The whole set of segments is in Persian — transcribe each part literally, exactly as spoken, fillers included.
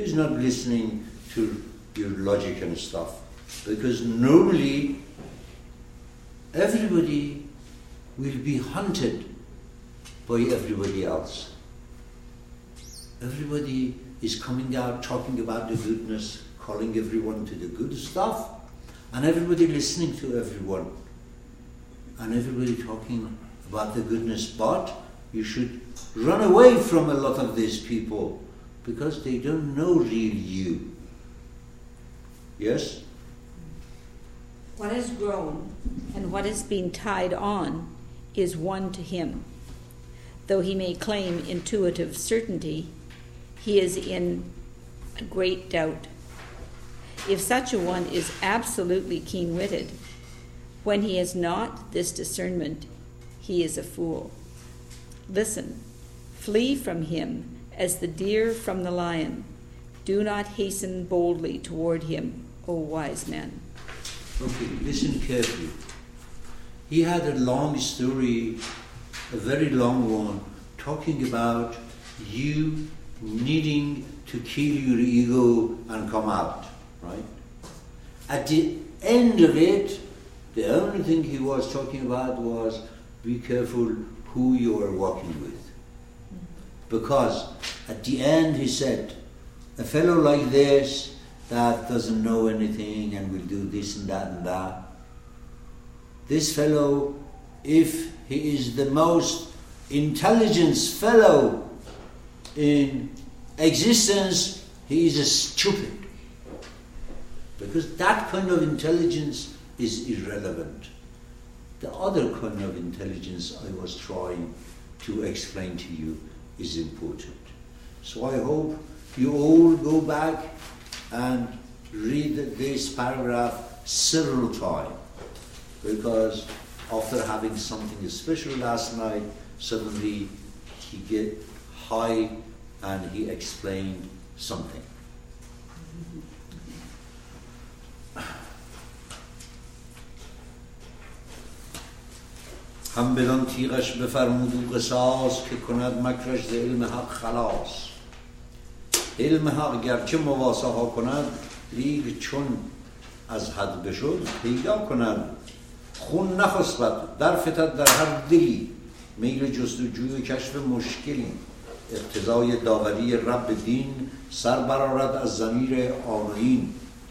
He's not listening to your logic and stuff. Because normally, everybody will be hunted by everybody else. Everybody is coming out talking about the goodness, calling everyone to the good stuff, and everybody listening to everyone. And everybody talking about the goodness, but you should run away from a lot of these people because they don't know real you. Yes? What has grown and what has been tied on is one to him. Though he may claim intuitive certainty, he is in a great doubt. If such a one is absolutely keen-witted, when he has not this discernment, he is a fool. Listen, flee from him as the deer from the lion. Do not hasten boldly toward him, O wise man. Okay, listen carefully. He had a long story, a very long one, talking about you needing to kill your ego and come out, right? At the end of it, the only thing he was talking about was be careful who you are walking with. Because at the end he said, a fellow like this that doesn't know anything and will do this and that and that, this fellow, if he is the most intelligent fellow in existence, he is a stupid. Because that kind of intelligence is irrelevant. The other kind of intelligence I was trying to explain to you is important. So I hope you all go back and read this paragraph several times, because after having something special last night, suddenly he get high and he explained something. هم بدان تیغش بفرمود و قصاص که کند مکرش ز علم حق خلاص. علم حق گرچه مواسا ها کند لیک چون از حد بشد پیدا کند. خون نخسبد در فتد در هر دلی، میل جستجوی کشف مشکلی. اقتضای داوری رب دین سر برآرد از ضمیر آنین.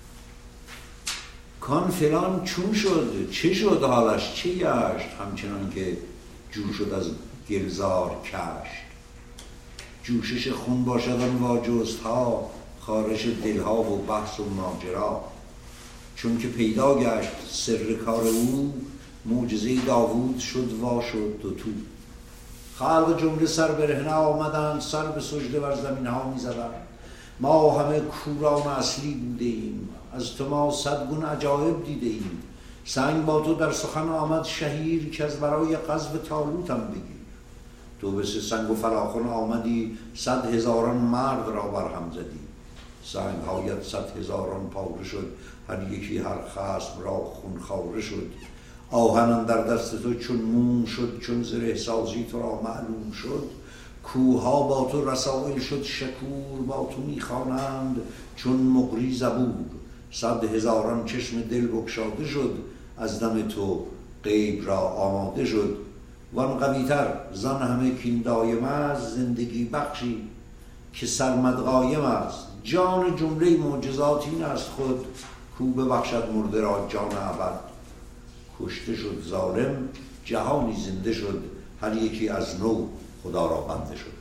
کان فلان چون شد، چه شد حالش، چه گشت، همچنان که جور شد از گلزار کشت. جوشش خون باشد آن واجست ها، خارش دلها و بحث و ماجرا. چون که پیدا گشت سر کار او، معجزه داوود شد وا شد دو تو. خلق جمله سر برهنه آمدند، سر به سجده بر زمین ها می زدند. ما همه کوران اصلی بوده ایم، از تو ما صد گون عجایب دیده ایم. سنگ با تو در سخن آمد شهیر، که از برای غزو طالوتم بگیر. تو به سه سنگ و فلاخن آمدی، صد هزاران مرد را برهم زدی. سنگ هایت صد هزاران پاره شد، هر یکی هر خصم را خون خواره شد. آهن در دست تو چون موم شد، چون زره سازی تو را معلوم شد. کوها با تو رسائل شد شکور، با تو میخوانند چون مقری زبور. صد هزاران چشم دل بگشاده شد، از دم تو غیب را آماده شد. وان قویتر زن همه کین دایم است، زندگی بخشی که سرمد قایم است. جان جمله معجزات این است خود، کو ببخشد مرده را جان ابد. کشته شد ظالم جهانی زنده شد، هر یکی از نو خدا را بنده شد.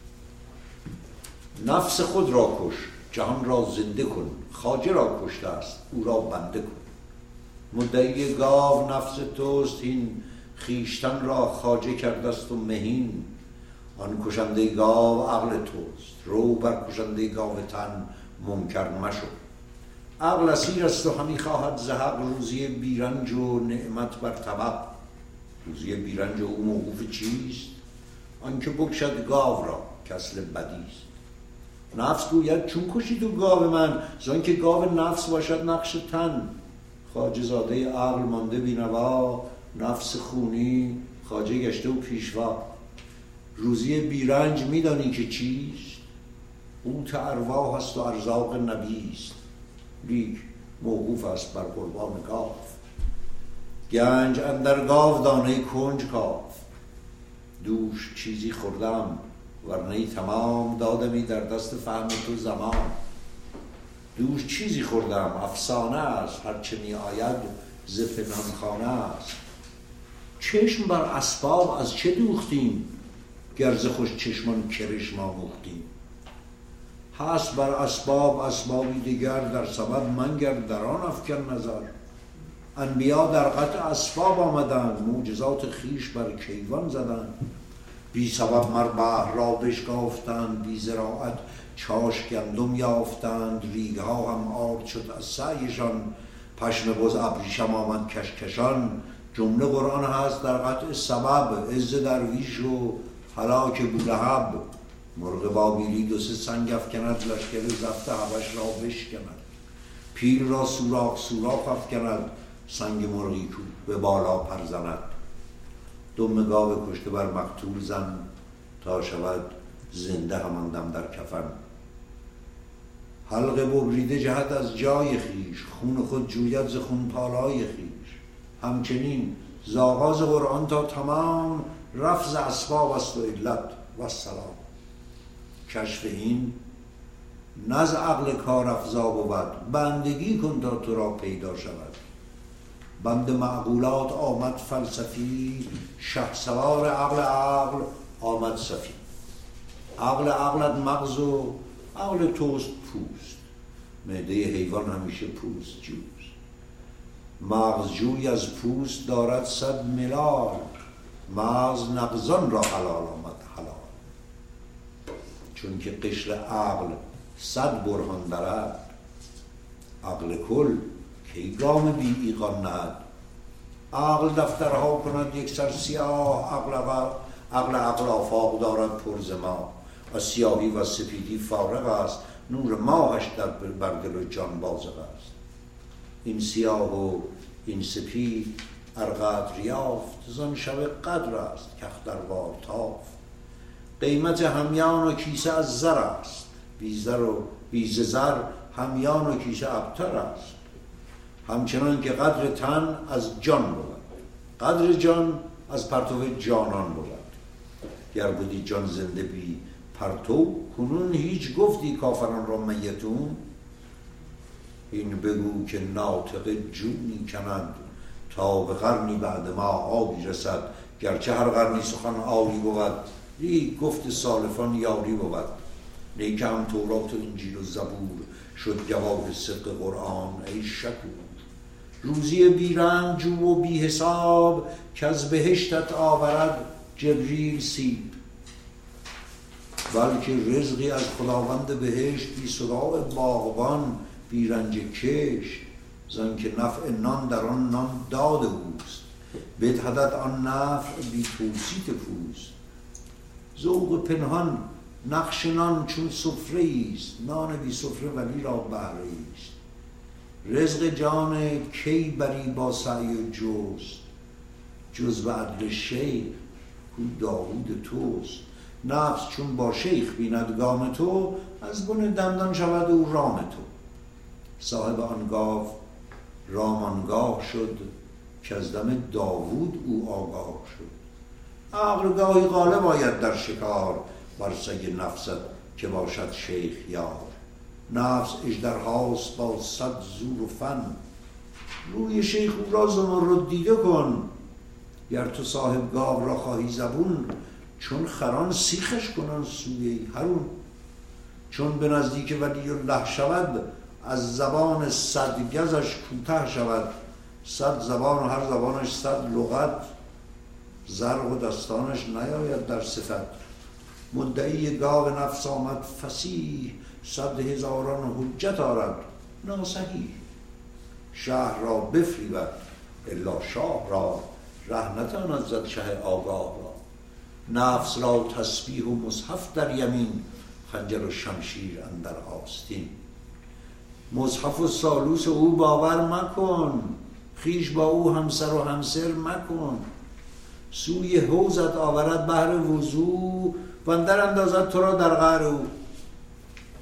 نفس خود را کش، جهان را زنده کن. خواجه را کشته است، او را بنده کن. مدعی گاو نفس توست هین، خیشتن را خواجه کرده است و مهین. آن کشنده گاو عقل توست، رو بر کشنده گاو تن منکر مشو. عقل اسیر است و همی خواهد ز حق، روزی بیرنج و نعمت بر طبق. روزی بیرنج او موقوف چیست؟ آنکه بکشد گاو را که اصل بدیست. نفس گوید چون کشی تو گاو من، زانکه گاو نفس باشد نقش تن. خواجه زاده عقل مانده بینوا، نفس خونی خواجه گشته و پیشوا. روزی بیرنج میدانی که چیست؟ قوت ارواح است و ارزاق نبی است، لیک موقوف است بر قربان گاو. گنج اندر گاو دانه کنج کاف، دوش چیزی خوردم ورنه تمام، دادمی در دست فهم تو زمان. دوش چیزی خوردم افسانه است، هرچه می آید ز پنهانخانه است. چشم بر اسباب از چه دوختیم، گر ز خوش چشمان کرش ما موختیم. هست بر اسباب اسبابی دیگر، در سبب منگر در آن افکن نظر. انبیا در قطع اسباب آمدند، معجزات خیش بر کیوان زدند. بی سبب مر بحر را بشکافتند، بی زراعت چاش گندم یافتند. ریگها هم آرد شد از سعیشان، پشم بز ابریشم آمد کشکشان. جمله قرآن هست در قطع سبب، عز درویش و هلاک بولهب. مرغ بابیلی دو سه سنگ افکند، لشکر زفت حبش را بشکند. پیل را سوراخ سوراخ افکند، سنگ مرغی کو به بالا پر زند. دم گاو کشته بر مقتول زن، تا شود زنده همان دم در کفن. حلقه ببریده جهت از جای خیش، خون خود جوید ز خون پالای خیش. همچنین ز آغاز قرآن تا تمام، رفض اسباب است و علت و سلام. کشف این نز عقل کار افزا بود، بندگی کن تا تو را پیدا شود. بند معقولات آمد فلسفی، شه سوار عقل عقل آمد صفی. عقل عقلت مغز و عقل توست پوست، معده حیوان همیشه پوست جوست. مغز جوی از پوست دارد صد ملال، مغز نغزان را حلال آمد حلال. چون که قشر عقل صد برهان دارد، عقل کل کی گام بی ایقان نهد. عقل دفترها کند یک سر سیاه، عقل عقل عقل آفاق دارد پر ز ما. از سیاهی و سپیدی فارغ است، نور ماهش در بر دل و جان بازغ است. این سیاه و این سپید ار قدر یافت، زان شب قدر است که اختروار تافت. قیمت همیان و کیسه از زر است، بی زر و بی ز زر همیان و کیسه ابتر است. همچنان که قدر تن از جان بود، قدر جان از پرتو جانان بود. گر بودی جان زنده بی پرتو، کنون هیچ گفتی کافران را میتون. این بگو که ناطق جونی کنند، تا به قرنی بعد ما آبی رسد. گرچه هر قرنی سخن آری بود، لیک گفت سالفان یاری بود. لیک هم تورات و انجیل و زبور، شد جواب صدق قرآن ای شکور. روزی بی رنج جو و بی حساب، که از بهشتت آورد جبریل سیب. بلکه رزقی از خداوند بهشت، بی صداع باغبان بی رنج کشت. زن که نفع نان در آن نان داد اوست، بدهدت آن نفع بی توصیت پوست. ذوق پنهان نقش نان چون سفره ایست، نان بی سفره ولی را بهره ایست. رزق جان کی بری با سعی و جست، جز به عدل شیخ کو داوود توست. نفس چون با شیخ بیند گام تو، از بن دندان شود او رام تو. صاحب آن گاو رام آنگاه شد، که از دم داوود او آگاه شد. عقل گاهی غالب آید در شکار، بر سگ نفست که باشد شیخ یار. نفس اژدرهاست با صد زور و فن، روی شیخ او را زمرد دیده کن. گر تو صاحب گاو را خواهی زبون، چون خران سیخش کنن سوی هرون. چون به نزدیک ولی الله شود، از زبان صد گزش کوته شود. صد زبان و هر زبانش صد لغت، زرق و دستانش نیاید در صفت. مدعی گاو نفس آمد فصیح، صد هزاران حجت آرد ناصحیح. شهر را بفریبد الا شاه را، ره نتواند زد شه آگاه را. نفس را تسبیح و مصحف در یمین، خنجر و شمشیر اندر آستین. مصحف و سالوس او باور مکن، خیش با او همسر و همسر مکن. سوی حوضت آورد بهر وضو، و اندر اندازد تو را در قعر او.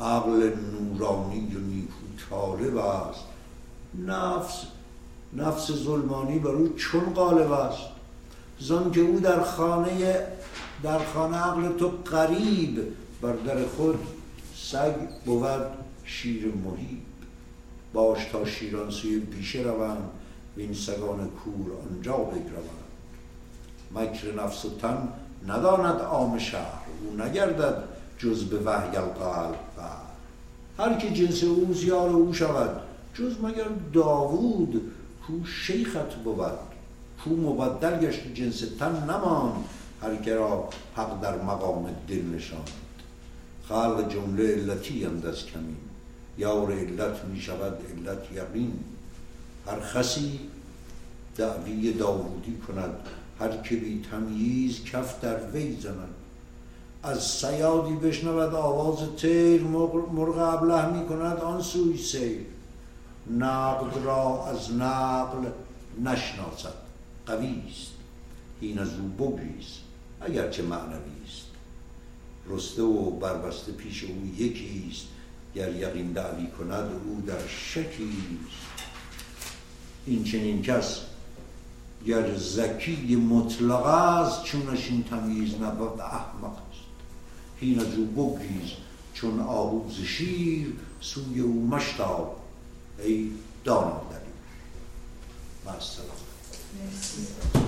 عقل نورانی و نیکو طالب است، نفس نفس ظلمانی بر او چون غالب است. زان که او در خانه در خانه عقل تو غریب، بر در خود سگ بود شیر مهیب. باش تا شیران سوی پیشه روند، و این سگان کور آنجا بگروند. مکر نفس و تن نداند عام شهر، او نگردد جز به وحی القلب. هر که جنس او یار او شود، جز مگر داوود کو شیخت بود. کو مبدل گشت جنس تن نماند، هر که را حق در مقام دل نشاند. خلق جمله علتی اند از کمین، یار علت می شود علت یقین. هر خسی دعوی داوودی کند، هر که بی تمییز کف در وی زند. از صیادی بشنود آواز طیر، مرغ ابله می کند آن سوی سیر. نقد را از نقل نشناسد، قویست این از او بگریز اگرچه معنویست. رسته و بربسته پیش او یکیست، گر یقین دعوی کند او در شکیست. این چنین کس گر ذکی مطلق است، چونش این تمییز نبود احمق است. این از او بگریز چون آهو ز شیر، سوی او مشتاب ای دانا دلیر. مع السلامه.